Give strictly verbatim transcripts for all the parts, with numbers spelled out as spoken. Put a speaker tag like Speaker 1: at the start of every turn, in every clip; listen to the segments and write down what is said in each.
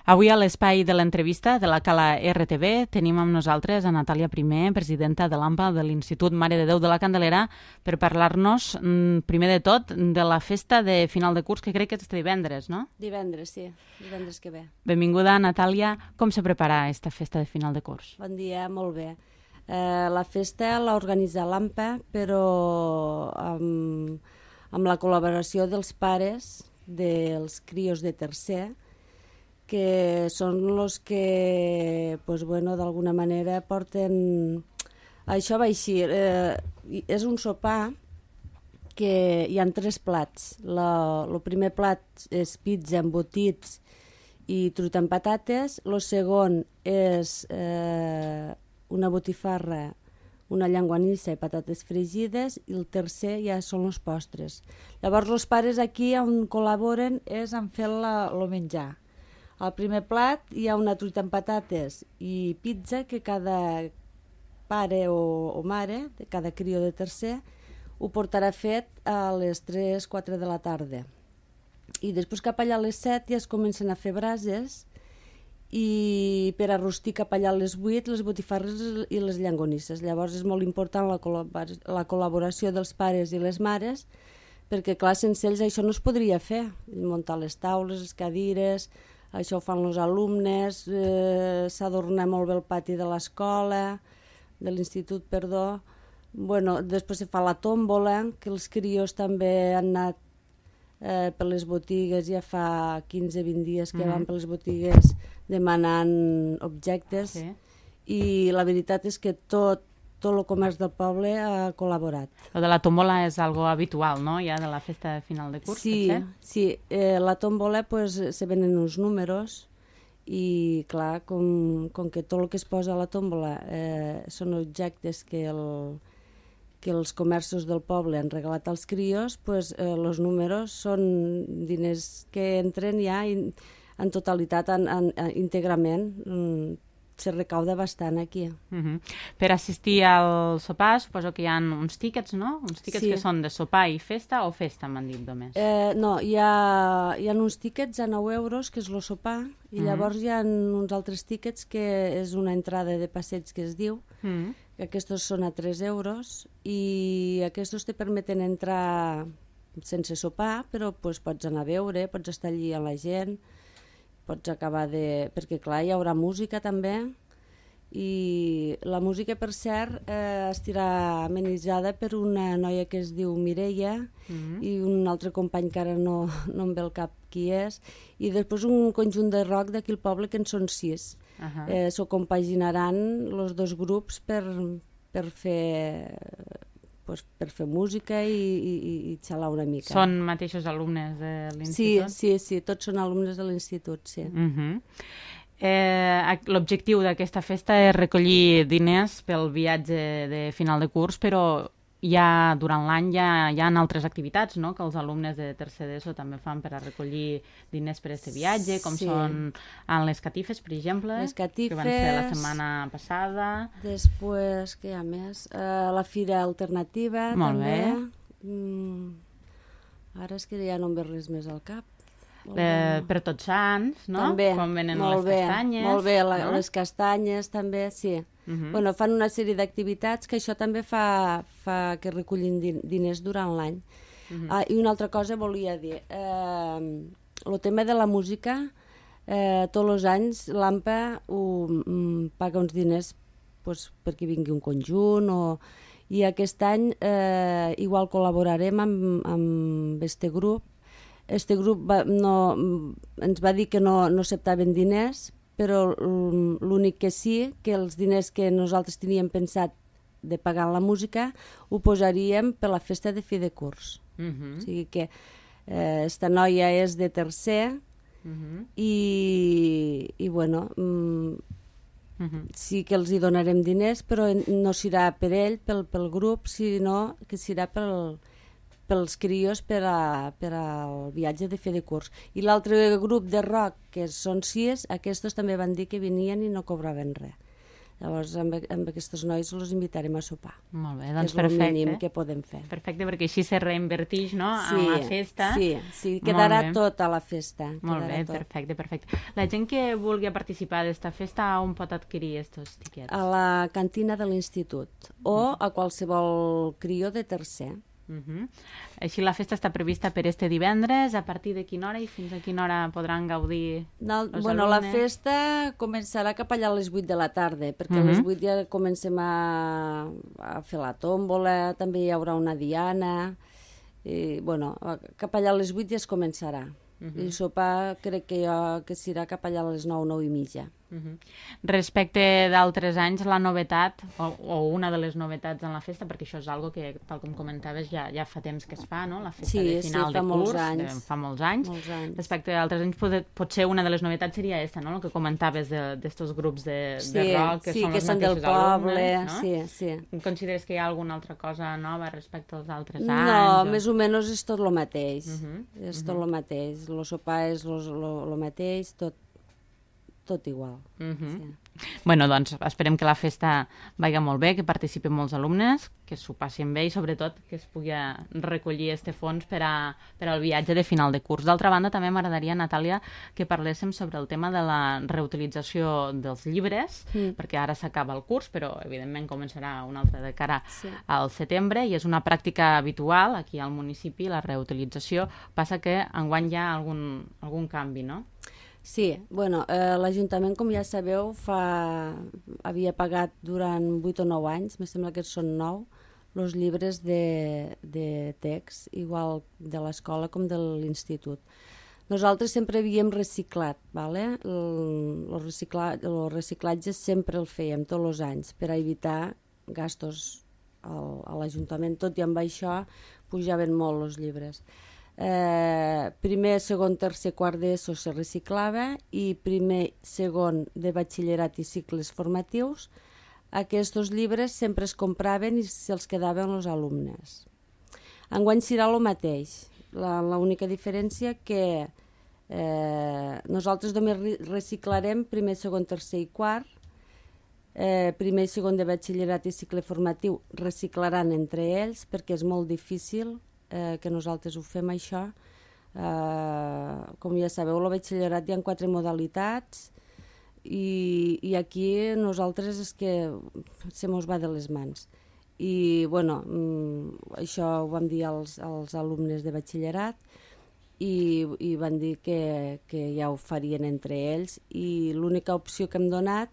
Speaker 1: Avui a l'espai de l'entrevista de la Cala R T V tenim amb nosaltres a Natàlia Primer, presidenta de l'A M P A de l'Institut Mare de Déu de la Candelera, per parlar-nos, primer de tot, de la festa de final de curs, que crec que és divendres, no?
Speaker 2: Divendres, sí, divendres que ve.
Speaker 1: Benvinguda, Natàlia. Com se prepara aquesta festa de final de curs?
Speaker 2: Bon dia, molt bé. Eh, la festa l'ha organitzat l'A M P A, però amb, amb la col·laboració dels pares dels crios de tercer, que són els que, pues, bueno, d'alguna manera porten... Això va així. Eh, és un sopar que hi ha tres plats. El primer plat és pizza, embotits i truita amb patates. El segon és eh, una botifarra, una llenguanissa i patates fregides, i el tercer ja són els postres. Llavors, els pares aquí on col·laboren és en fer el menjar. Al primer plat hi ha una truita amb patates i pizza que cada pare o, o mare, de cada crió de tercer, ho portarà fet a les tres o quatre de la tarda. I després cap allà a les set ja es comencen a fer brases i per a rostir cap allà a les vuit les botifarres i les llengonisses. Llavors és molt important la, col·labor la col·laboració dels pares i les mares, perquè clar, sense ells això no es podria fer. Muntar les taules, les cadires... Això ho fan els alumnes, eh, s'adorna molt bé el pati de l'escola, de l'institut, perdó. Bueno, després se fa la tòmbola, que els crios també han anat eh, per les botigues, ja fa quinze vint dies que mm-hmm. van per les botigues demanant objectes, sí. I la veritat és que tot, tot el comerç del poble ha col·laborat.
Speaker 1: Lo de la tòmbola és algo habitual, no?, ja de la festa de final de curs.
Speaker 2: Sí, sí. Eh, la tòmbola, pues, se venen uns números i, clar, com, com que tot el que es posa a la tòmbola eh, són objectes que, el, que els comerços del poble han regalat als crios, pues, eh, els números són diners que entren ja in, en totalitat, en, en, en, íntegrament, mm, se recauda bastant aquí.
Speaker 1: Uh-huh. Per assistir al sopar suposo que hi ha uns tíquets, no? Uns tíquets sí. Que són de sopar i festa, o festa m'han dit només?
Speaker 2: Eh, no, hi ha, hi ha uns tíquets a nou euros, que és el sopar, i uh-huh. llavors hi ha uns altres tíquets que és una entrada de passeig que es diu, uh-huh. que aquests són a tres euros, i aquests te permeten entrar sense sopar, però pues, pots anar a veure, pots estar allí amb la gent, pots acabar de... perquè clar, hi haurà música també, i la música, per cert, eh, estarà amenitzada per una noia que es diu Mireia, mm-hmm. i un altre company que ara no, no em ve al cap qui és, i després un conjunt de rock d'aquí al poble, que en són sis. Uh-huh. Eh, s'ho compaginaran els dos grups per, per fer... Pues, per fer música i, i, i xalar una mica.
Speaker 1: Són mateixos alumnes de l'institut?
Speaker 2: Sí, sí, sí, tots són alumnes de l'institut, sí.
Speaker 1: Uh-huh. eh, L'objectiu d'aquesta festa és recollir diners pel viatge de final de curs, però ja durant l'any ja hi ha altres activitats, no?, que els alumnes de tercer d'ESO també fan per a recollir diners per a aquest viatge, com sí. són en les catifes, per exemple,
Speaker 2: les catifes,
Speaker 1: que van ser la setmana passada.
Speaker 2: Després, què hi ha més? Uh, la fira alternativa,
Speaker 1: molt
Speaker 2: també.
Speaker 1: Bé.
Speaker 2: Mm, ara és que ja no em ve res més al cap.
Speaker 1: Eh, per Tots Sants, no?
Speaker 2: També,
Speaker 1: quan venen
Speaker 2: molt
Speaker 1: les
Speaker 2: bé,
Speaker 1: castanyes.
Speaker 2: Molt bé, la,
Speaker 1: no?
Speaker 2: Les castanyes també, sí. Uh-huh. Bueno, fan una sèrie d'activitats que això també fa, fa que recullin din diners durant l'any. Uh-huh. Ah, i una altra cosa volia dir. Eh, el tema de la música, eh, tots els anys l'A M P A ho, mm, paga uns diners pues, perquè vingui un conjunt, o... i aquest any eh, igual col·laborarem amb, amb este grup. Este grup va, no, ens va dir que no, no acceptaven diners, però l'únic que sí, que els diners que nosaltres teníem pensat de pagar la música ho posaríem per la festa de fi de curs. Uh-huh. O sigui que eh, esta noia és de tercer, uh-huh. i, i bueno, mm, uh-huh. sí que els hi donarem diners, però no serà per ell, pel, pel grup, sinó que serà pel... pels crios per, a, per al viatge de fi de curs. I l'altre grup de rock, que són sis, aquests també van dir que venien i no cobraven res. Llavors, amb, amb aquests nois els invitarem a sopar.
Speaker 1: Molt bé, doncs
Speaker 2: és el
Speaker 1: perfecte.
Speaker 2: mínim que podem fer.
Speaker 1: Perfecte, perquè així se reinvertix, no?,
Speaker 2: sí,
Speaker 1: a la festa.
Speaker 2: Sí, sí, quedarà tot a la festa.
Speaker 1: Molt bé,
Speaker 2: tot.
Speaker 1: perfecte, perfecte. La gent que vulgui participar d'esta festa, on pot adquirir aquests tiquets?
Speaker 2: A la cantina de l'institut o a qualsevol crió de tercer.
Speaker 1: Uh -huh. Així la festa està prevista per este divendres, a partir de quina hora i fins a quina hora podran gaudir
Speaker 2: no,
Speaker 1: els
Speaker 2: bueno,
Speaker 1: alumnes?
Speaker 2: La festa començarà cap allà a les vuit de la tarda, perquè uh -huh. a les vuit ja comencem a, a fer la tòmbola, també hi haurà una diana, i, bueno, cap allà a les vuit ja es començarà. Uh -huh. I el sopar crec que, jo, que serà cap allà a les nou, nou i mitja.
Speaker 1: Uh -huh. Respecte d'altres anys, la novetat, o, o una de les novetats en la festa, perquè això és algo que, tal com comentaves, ja, ja fa temps que es fa, no?, la festa
Speaker 2: sí,
Speaker 1: de final
Speaker 2: sí,
Speaker 1: de
Speaker 2: molts
Speaker 1: curs,
Speaker 2: anys.
Speaker 1: De, fa molts anys.
Speaker 2: molts anys.
Speaker 1: Respecte d'altres anys, pot, potser una de les novetats seria aquesta, no?, el que comentaves d'estos grups de,
Speaker 2: sí,
Speaker 1: de rock, que
Speaker 2: sí,
Speaker 1: són
Speaker 2: que
Speaker 1: els
Speaker 2: són del poble,
Speaker 1: alumnes, no?
Speaker 2: sí, sí.
Speaker 1: Consideres que hi ha alguna altra cosa nova respecte als altres
Speaker 2: no,
Speaker 1: anys?
Speaker 2: No,
Speaker 1: o...
Speaker 2: més o menys és tot el mateix.
Speaker 1: Uh -huh.
Speaker 2: És
Speaker 1: uh -huh.
Speaker 2: tot el mateix. El sopar és el mateix, tot, tot igual.
Speaker 1: Uh -huh.
Speaker 2: Sí.
Speaker 1: Bueno, doncs esperem que la festa vagi molt bé, que participen molts alumnes, que s'ho passin bé i sobretot que es pugui recollir este fons per, a, per al viatge de final de curs. D'altra banda, també m'agradaria, Natàlia, que parléssim sobre el tema de la reutilització dels llibres, mm. perquè ara s'acaba el curs, però evidentment començarà un altre de cara sí. al setembre, i és una pràctica habitual aquí al municipi, la reutilització. Passa que enguany hi ha algun, algun canvi, no?
Speaker 2: Sí, bueno, eh, l'Ajuntament, com ja sabeu, fa... havia pagat durant vuit o nou anys, me sembla que són nou, els llibres de, de text, igual de l'escola com de l'institut. Nosaltres sempre havíem reciclat, ¿vale? el, el, recicla, el reciclatge sempre el fèiem tots els anys per a evitar gastos al, a l'Ajuntament, tot i amb això pujaven molt els llibres. Eh, primer, segon, tercer, quart d'ESO se reciclava i primer, segon de batxillerat i cicles formatius, aquests llibres sempre es compraven i se'ls quedaven els alumnes. Enguany serà el mateix, l'única diferència que eh, nosaltres només reciclarem primer, segon, tercer i quart, eh, primer i segon de batxillerat i cicle formatiu reciclaran entre ells perquè és molt difícil Eh, que nosaltres ho fem això. Eh, com ja sabeu, el batxillerat hi ha quatre modalitats i, i aquí nosaltres és que se mos va de les mans. I bueno, mm, això ho vam dir als, als alumnes de batxillerat i, i van dir que, que ja ho farien entre ells, i l'única opció que hem donat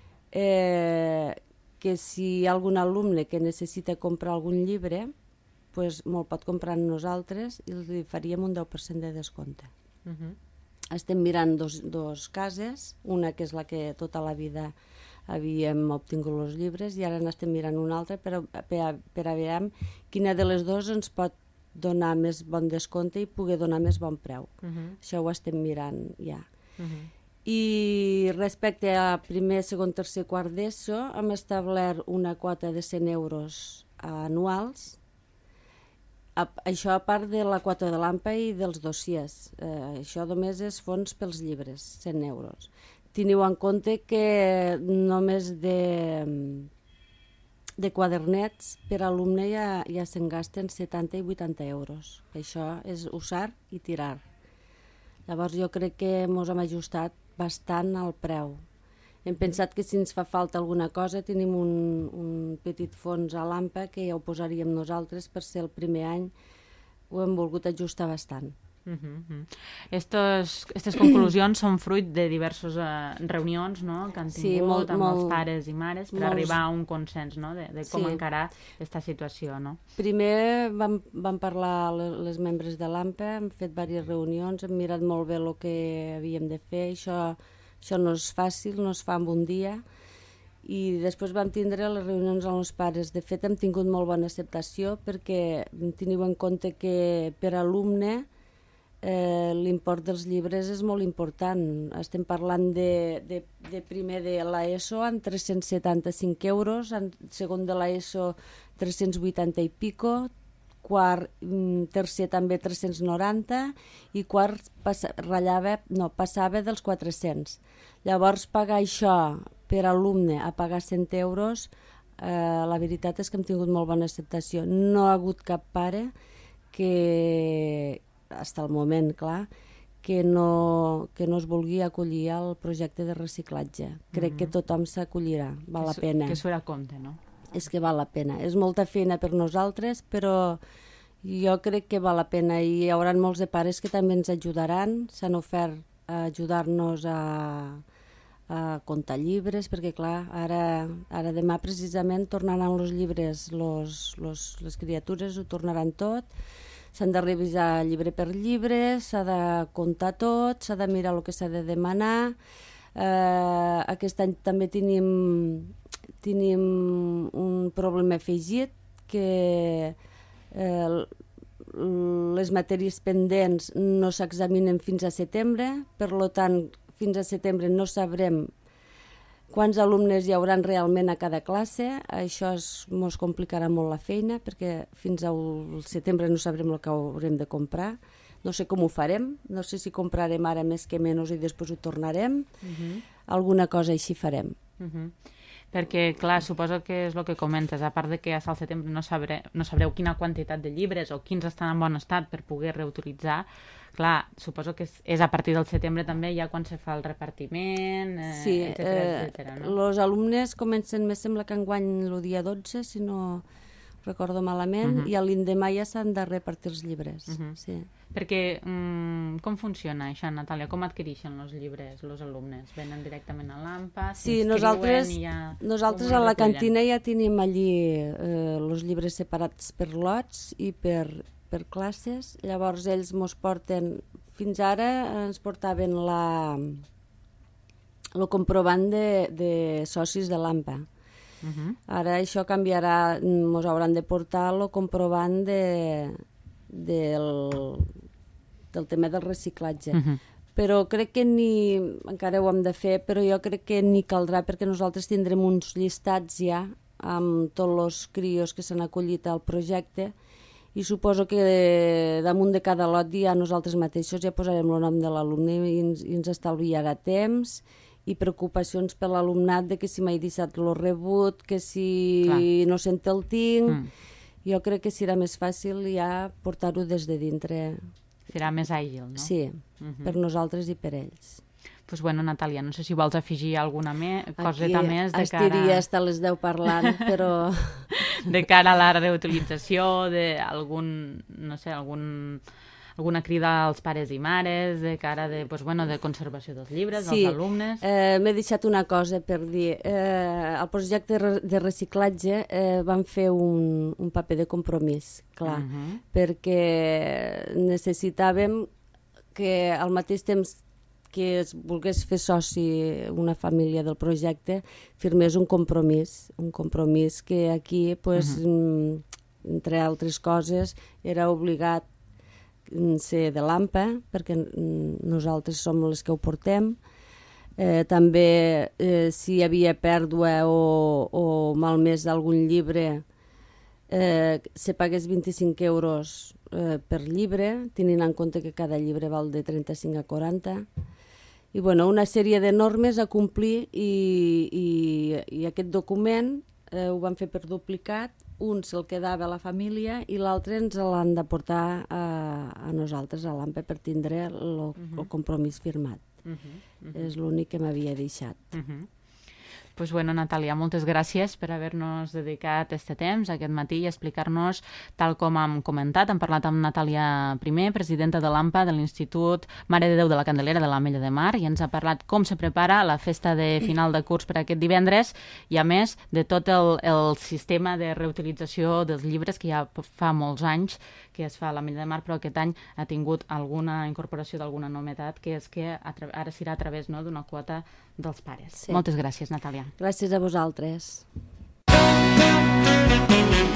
Speaker 2: eh, que si hi ha algun alumne que necessita comprar algun llibre, pues me'l pot comprar amb nosaltres i li faríem un deu per cent de descompte. Uh -huh. Estem mirant dos, dos cases, una que és la que tota la vida havíem obtingut els llibres, i ara n'estem mirant una altra per, per, per a veure quina de les dues ens pot donar més bon descompte i poder donar més bon preu. Uh -huh. Això ho estem mirant ja. Uh -huh. I respecte a primer, segon, tercer, quart d'ESO, hem establert una quota de cent euros anuals. A, això a part de la quota de l'A M P A i dels dossiers. Eh, això només és fons pels llibres, cent euros. Teniu en compte que només de, de quadernets per alumne ja, ja se'n gasten setanta i vuitanta euros. Això és usar i tirar. Llavors jo crec que mos hem ajustat bastant al preu. Hem pensat que si ens fa falta alguna cosa tenim un, un petit fons a l'A M P A que ja ho posaríem nosaltres, per ser el primer any ho hem volgut ajustar bastant.
Speaker 1: Uh -huh. Estos, aquestes conclusions són fruit de diverses uh, reunions, no?, que han tingut sí, molt, amb molt, els pares i mares per molts... arribar a un consens, no?, de, de com sí. encarar aquesta situació, no?
Speaker 2: Primer vam, vam parlar les, les membres de l'A M P A, hem fet diverses reunions, hem mirat molt bé el que havíem de fer. Això Això no és fàcil, no es fa en un dia, i després vam tindre les reunions amb els pares. De fet, hem tingut molt bona acceptació perquè teniu en compte que per alumne eh, l'import dels llibres és molt important. Estem parlant de, de, de primer de l'ESO en tres-cents setanta-cinc euros, en segon de l'ESO tres-cents vuitanta i pico, quart, tercer també tres-cents noranta i quart passa, ratllava, no, passava dels quatre-cents. Llavors pagar això per alumne a pagar cent euros, eh, la veritat és que hem tingut molt bona acceptació. No ha hagut cap pare que, fins al moment, clar, que no, que no es vulgui acollir al projecte de reciclatge. Crec mm-hmm. que tothom s'acollirà, val la pena.
Speaker 1: Que s'ho era compte, no?
Speaker 2: És que val la pena. És molta feina per nosaltres, però jo crec que val la pena i hi haurà molts de pares que també ens ajudaran, s'han ofert a ajudar-nos a, a comptar llibres, perquè clar, ara, ara demà precisament tornaran els llibres, los, los, les criatures ho tornaran tot, s'han de revisar llibre per llibre, s'ha de comptar tot, s'ha de mirar el que s'ha de demanar. Eh, aquest any també tenim, tenim un problema afegit, que eh, les matèries pendents no s'examinen fins a setembre, per tant, fins a setembre no sabrem quants alumnes hi haurà realment a cada classe. Això ens complicarà molt la feina, perquè fins al setembre no sabrem el que haurem de comprar. No sé com ho farem, no sé si comprarem ara més que menys i després ho tornarem. Uh-huh. Alguna cosa així farem.
Speaker 1: Uh-huh. Perquè, clar, suposo que és el que comentes, a part de que fins al setembre no, sabré, no sabreu quina quantitat de llibres o quins estan en bon estat per poder reutilitzar, clar, suposo que és, és a partir del setembre també ja quan se fa el repartiment, eh,
Speaker 2: sí,
Speaker 1: etcètera,
Speaker 2: eh,
Speaker 1: etcètera, no?
Speaker 2: Els alumnes comencen, me sembla que enguany el dia dotze, si no recordo malament, uh-huh. i a l'endemà ja s'han de repartir els llibres. Uh-huh. Sí.
Speaker 1: Perquè, um, com funciona això, Natàlia? Com adquireixen els llibres els alumnes? Venen directament a l'AMPA?
Speaker 2: Sí, nosaltres,
Speaker 1: i ja...
Speaker 2: nosaltres a la cantina ja tenim allí eh, els llibres separats per lots i per, per classes. Llavors ells mos porten, fins ara ens portaven la, el comprovant de, de socis de l'AMPA. Uh-huh. Ara això canviarà, ens hauran de portar el comprovant de, del, del tema del reciclatge. Uh-huh. Però crec que ni, encara ho hem de fer, però jo crec que ni caldrà, perquè nosaltres tindrem uns llistats ja amb tots els crios que s'han acollit al projecte i suposo que damunt de cada lot ja nosaltres mateixos ja posarem el nom de l'alumne i ens, i ens estalviarà temps i preocupacions per l'alumnat de que si m'he deixat el rebut, que si Clar. no sé el tinc. Mm. Jo crec que serà més fàcil ja portar-ho des de dintre.
Speaker 1: Serà més àgil, no?
Speaker 2: Sí, mm-hmm. per nosaltres i per ells.
Speaker 1: Doncs pues bueno, Natàlia, no sé si vols afegir alguna me... coseta
Speaker 2: Aquí
Speaker 1: més de cara...
Speaker 2: estiria fins a les deu parlant, però...
Speaker 1: de cara a la reutilització, d'algun, no sé, algun... alguna crida als pares i mares, de cara de, pues, bueno, de conservació dels llibres,
Speaker 2: sí,
Speaker 1: dels alumnes...
Speaker 2: Sí, eh, m'he deixat una cosa per dir. Eh, al projecte de reciclatge eh, van fer un, un paper de compromís, clar, uh-huh. perquè necessitàvem que al mateix temps que es volgués fer soci una família del projecte, firmés un compromís, un compromís que aquí, pues, uh-huh. entre altres coses, era obligat ser de l'AMPA, perquè nosaltres som les que ho portem. Eh, també, eh, si hi havia pèrdua o, o malmès d'algun llibre, eh, se pagués vint-i-cinc euros eh, per llibre, tenint en compte que cada llibre val de trenta-cinc a quaranta. I bueno, una sèrie de normes a complir i, i, i aquest document eh, ho van fer per duplicat. Un se'l quedava a la família i l'altre ens l'han de portar a, a nosaltres, a l'AMPA, per tindre el, uh-huh. el compromís firmat. Uh-huh. Uh-huh. És l'únic que m'havia deixat.
Speaker 1: Uh-huh. Pues bueno, Natàlia, moltes gràcies per haver-nos dedicat aquest temps aquest matí i explicar-nos, tal com hem comentat, hem parlat amb Natàlia Primer, presidenta de l'AMPA de l'Institut Mare de Déu de la Candelera de l'Ametlla de Mar, i ens ha parlat com se prepara la festa de final de curs per aquest divendres i, a més, de tot el, el sistema de reutilització dels llibres que ja fa molts anys que es fa a l'Ametlla de Mar, però aquest any ha tingut alguna incorporació d'alguna novetat, que és que ara serà a través, no, d'una quota dels pares. Sí. Moltes gràcies, Natàlia.
Speaker 2: Gràcies a vosaltres.